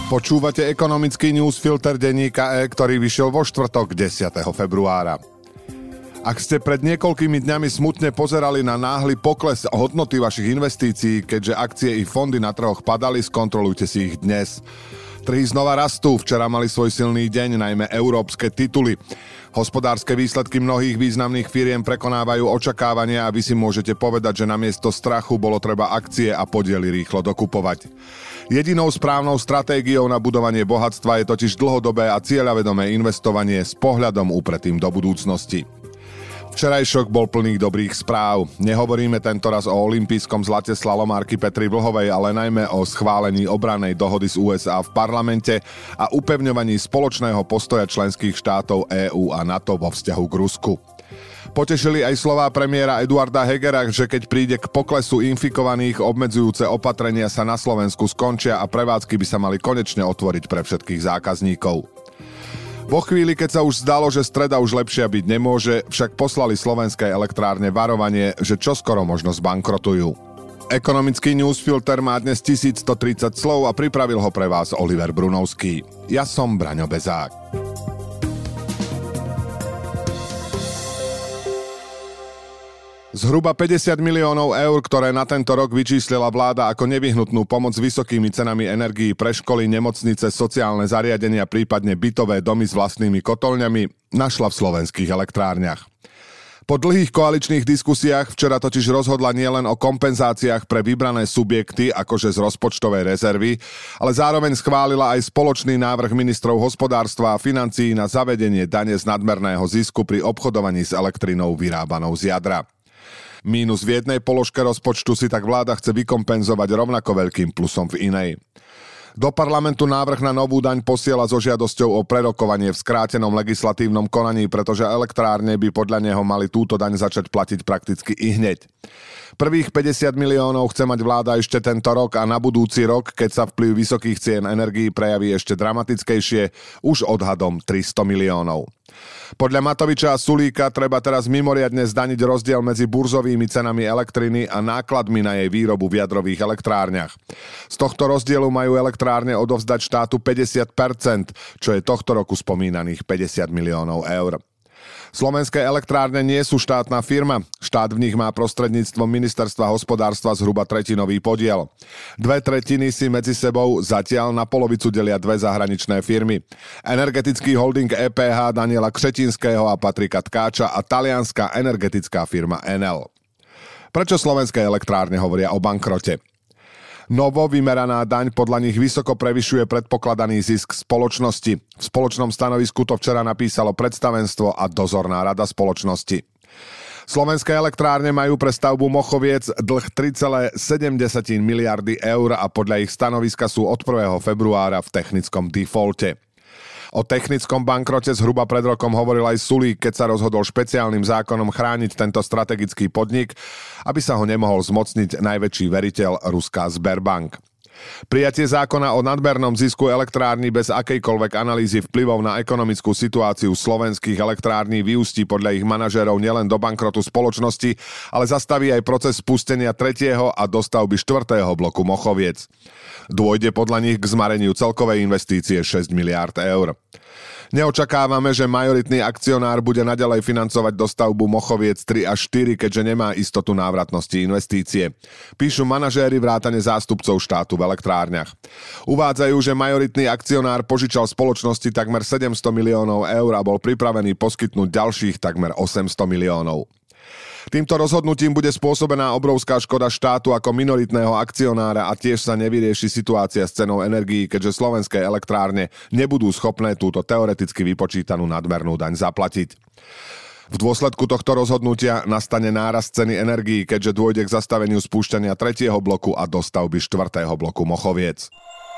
Počúvate ekonomický newsfilter denníka E, ktorý vyšiel vo štvrtok 10. februára. Ak ste pred niekoľkými dňami smutne pozerali na náhly pokles hodnoty vašich investícií, keďže akcie i fondy na trhoch padali, skontrolujte si ich dnes. Trhy znova rastú, včera mali svoj silný deň, najmä európske tituly. Hospodárske výsledky mnohých významných firiem prekonávajú očakávania a vy si môžete povedať, že namiesto strachu bolo treba akcie a podiely rýchlo dokupovať. Jedinou správnou stratégiou na budovanie bohatstva je totiž dlhodobé a cieľavedomé investovanie s pohľadom upretým do budúcnosti. Včerajšok bol plný dobrých správ. Nehovoríme tentoraz o olympijskom zlate slalomárky Petry Vlhovej, ale najmä o schválení obrannej dohody z USA v parlamente a upevňovaní spoločného postoja členských štátov EÚ a NATO vo vzťahu k Rusku. Potešili aj slová premiéra Eduarda Hegera, že keď príde k poklesu infikovaných, obmedzujúce opatrenia sa na Slovensku skončia a prevádzky by sa mali konečne otvoriť pre všetkých zákazníkov. Vo chvíli, keď sa už zdalo, že streda už lepšia byť nemôže, však poslali slovenskej elektrárne varovanie, že čoskoro možno zbankrotujú. Ekonomický newsfilter má dnes 1130 slov a pripravil ho pre vás Oliver Brunovský. Ja som Braňo Bezák. Zhruba 50 miliónov eur, ktoré na tento rok vyčíslila vláda ako nevyhnutnú pomoc vysokými cenami energií pre školy, nemocnice, sociálne zariadenia, prípadne bytové domy s vlastnými kotolňami, našla v slovenských elektrárniach. Po dlhých koaličných diskusiách včera totiž rozhodla nielen o kompenzáciách pre vybrané subjekty, akože z rozpočtovej rezervy, ale zároveň schválila aj spoločný návrh ministrov hospodárstva a financií na zavedenie dane z nadmerného zisku pri obchodovaní s elektrinou vyrábanou z jadra. Mínus v jednej položke rozpočtu si tak vláda chce vykompenzovať rovnako veľkým plusom v inej. Do parlamentu návrh na novú daň posiela so žiadosťou o prerokovanie v skrátenom legislatívnom konaní, pretože elektrárne by podľa neho mali túto daň začať platiť prakticky ihneď. Prvých 50 miliónov chce mať vláda ešte tento rok a na budúci rok, keď sa vplyv vysokých cien energií prejaví ešte dramatickejšie, už odhadom 300 miliónov. Podľa Matoviča a Sulíka treba teraz mimoriadne zdaniť rozdiel medzi burzovými cenami elektriny a nákladmi na jej výrobu v jadrových elektrárniach. Z tohto rozdielu majú elektrárne odovzdať štátu 50%, čo je tohto roku spomínaných 50 miliónov eur. Slovenské elektrárne nie sú štátna firma. Štát v nich má prostredníctvom ministerstva hospodárstva zhruba tretinový podiel. 2/3 si medzi sebou zatiaľ na polovicu delia dve zahraničné firmy. Energetický holding EPH Daniela Křetinského a Patrika Tkáča a talianska energetická firma Enel. Prečo slovenské elektrárne hovoria o bankrote? Novo vymeraná daň podľa nich vysoko prevyšuje predpokladaný zisk spoločnosti. V spoločnom stanovisku to včera napísalo predstavenstvo a dozorná rada spoločnosti. Slovenské elektrárne majú pre stavbu Mochoviec dlh 3,7 miliardy eur a podľa ich stanoviska sú od 1. februára v technickom defaulte. O technickom bankrote zhruba pred rokom hovoril aj Sulík, keď sa rozhodol špeciálnym zákonom chrániť tento strategický podnik, aby sa ho nemohol zmocniť najväčší veriteľ ruská Sberbank. Prijatie zákona o nadmernom zisku elektrárny bez akejkoľvek analýzy vplyvov na ekonomickú situáciu slovenských elektrární vyústí podľa ich manažérov nielen do bankrotu spoločnosti, ale zastaví aj proces spustenia 3. a dostavby 4. bloku Mochoviec. Dôjde podľa nich k zmareniu celkovej investície 6 miliárd eur. Neočakávame, že majoritný akcionár bude naďalej financovať dostavbu Mochoviec 3 až 4, keďže nemá istotu návratnosti investície. Píšu manažéri vrátane zástupcov štátu v elektrárniach. Uvádzajú, že majoritný akcionár požičal spoločnosti takmer 700 miliónov eur a bol pripravený poskytnúť ďalších takmer 800 miliónov. Týmto rozhodnutím bude spôsobená obrovská škoda štátu ako minoritného akcionára a tiež sa nevyrieši situácia s cenou energií, keďže slovenské elektrárne nebudú schopné túto teoreticky vypočítanú nadmernú daň zaplatiť. V dôsledku tohto rozhodnutia nastane nárast ceny energií, keďže dôjde k zastaveniu spúšťania 3. bloku a dostavby 4. bloku Mochoviec.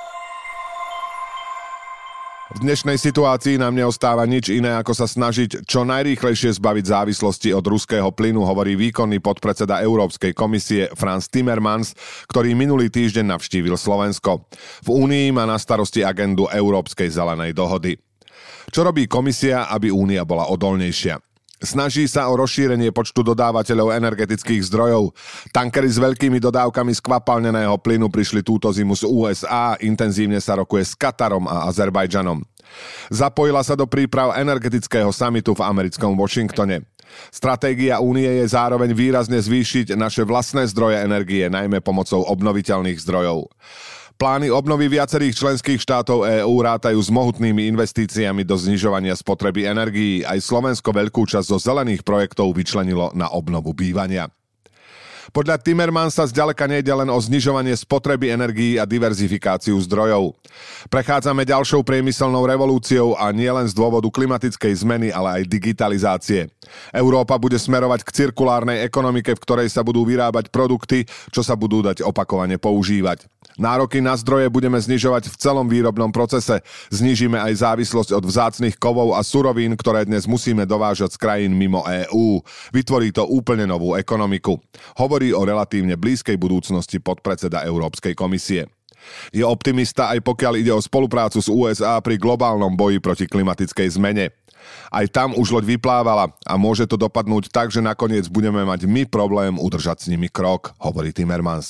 V dnešnej situácii nám neostáva nič iné, ako sa snažiť čo najrýchlejšie zbaviť závislosti od ruského plynu, hovorí výkonný podpredseda Európskej komisie Frans Timmermans, ktorý minulý týždeň navštívil Slovensko. V Únii má na starosti agendu Európskej zelenej dohody. Čo robí komisia, aby Únia bola odolnejšia? Snaží sa o rozšírenie počtu dodávateľov energetických zdrojov. Tankery s veľkými dodávkami skvapalneného plynu prišli túto zimu z USA, intenzívne sa rokuje s Katarom a Azerbajdžanom. Zapojila sa do príprav energetického samitu v americkom Washingtone. Stratégia únie je zároveň výrazne zvýšiť naše vlastné zdroje energie, najmä pomocou obnoviteľných zdrojov. Plány obnovy viacerých členských štátov EÚ rátajú s mohutnými investíciami do znižovania spotreby energií. Aj Slovensko veľkú časť zo zelených projektov vyčlenilo na obnovu bývania. Podľa Timmermansa zďaleka nejde len o znižovanie spotreby energií a diverzifikáciu zdrojov. Prechádzame ďalšou priemyselnou revolúciou a nie len z dôvodu klimatickej zmeny, ale aj digitalizácie. Európa bude smerovať k cirkulárnej ekonomike, v ktorej sa budú vyrábať produkty, čo sa budú dať opakovane používať. Nároky na zdroje budeme znižovať v celom výrobnom procese. Znížime aj závislosť od vzácnych kovov a surovín, ktoré dnes musíme dovážať z krajín mimo EÚ. Vytvorí to úplne novú ekonomiku. Hovorí o relatívne blízkej budúcnosti podpredseda Európskej komisie. Je optimista aj pokiaľ ide o spoluprácu s USA pri globálnom boji proti klimatickej zmene. Aj tam už loď vyplávala a môže to dopadnúť tak, že nakoniec budeme mať my problém udržať s nimi krok, hovorí Timmermans.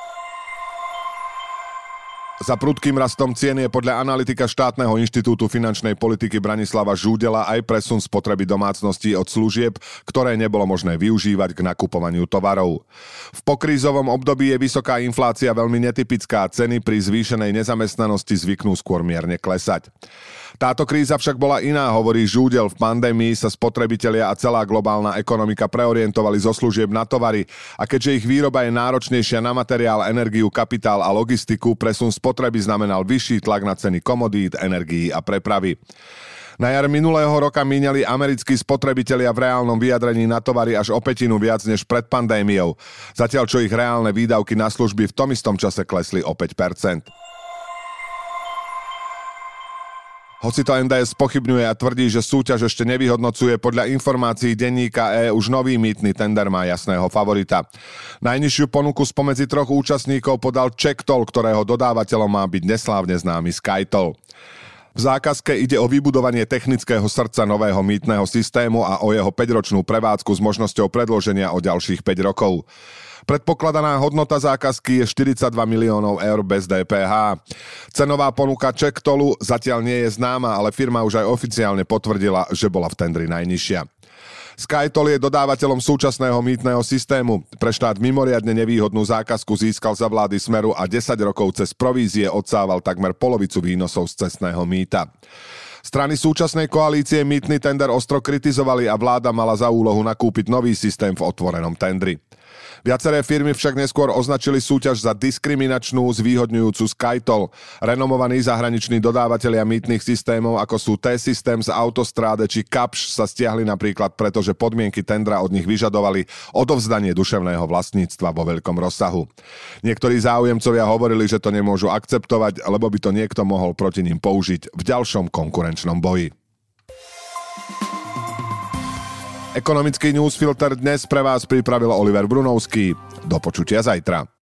Za prudkým rastom cien je podľa analytika štátneho inštitútu finančnej politiky Branislava Žúdela aj presun spotreby domácností od služieb, ktoré nebolo možné využívať k nakupovaniu tovarov. V pokrízovom období je vysoká inflácia veľmi netypická, ceny pri zvýšenej nezamestnanosti zvyknú skôr mierne klesať. Táto kríza však bola iná, hovorí Žúdel. V pandémii sa spotrebitelia a celá globálna ekonomika preorientovali zo služieb na tovary a keďže ich výroba je náročnejšia na materiál, energiu, kapitál a logistiku, presun spotreby znamenal vyšší tlak na ceny komodít, energií a prepravy. Na jar minulého roka míňali americkí spotrebitelia v reálnom vyjadrení na tovary až o pätinu viac než pred pandémiou, zatiaľ čo ich reálne výdavky na služby v tom istom čase klesli o 5%. Hoci to NDS pochybňuje a tvrdí, že súťaž ešte nevyhodnocuje, podľa informácií denníka už nový mýtny tender má jasného favorita. Najnižšiu ponuku spomedzi troch účastníkov podal Čektol, ktorého dodávateľom má byť neslávne známy Skytol. V zákazke ide o vybudovanie technického srdca nového mýtneho systému a o jeho 5-ročnú prevádzku s možnosťou predĺženia o ďalších 5 rokov. Predpokladaná hodnota zákazky je 42 miliónov eur bez DPH. Cenová ponuka Čektolu zatiaľ nie je známa, ale firma už aj oficiálne potvrdila, že bola v tendri najnižšia. Skytol je dodávateľom súčasného mýtneho systému. Pre štát mimoriadne nevýhodnú zákazku získal za vlády Smeru a 10 rokov cez provízie odsával takmer polovicu výnosov z cestného mýta. Strany súčasnej koalície mýtny tender ostro kritizovali a vláda mala za úlohu nakúpiť nový systém v otvorenom tendri. Viaceré firmy však neskôr označili súťaž za diskriminačnú, zvýhodňujúcu Skytol. Renomovaní zahraniční dodávatelia mýtnych systémov, ako sú T-Systems, Autostrade či Kapsch, sa stiahli napríklad preto, že podmienky tendra od nich vyžadovali odovzdanie duševného vlastníctva vo veľkom rozsahu. Niektorí záujemcovia hovorili, že to nemôžu akceptovať, lebo by to niekto mohol proti nim použiť v ďalšom konkurenčnom boji. Ekonomický newsfilter dnes pre vás pripravil Oliver Brunovský. Do počutia zajtra.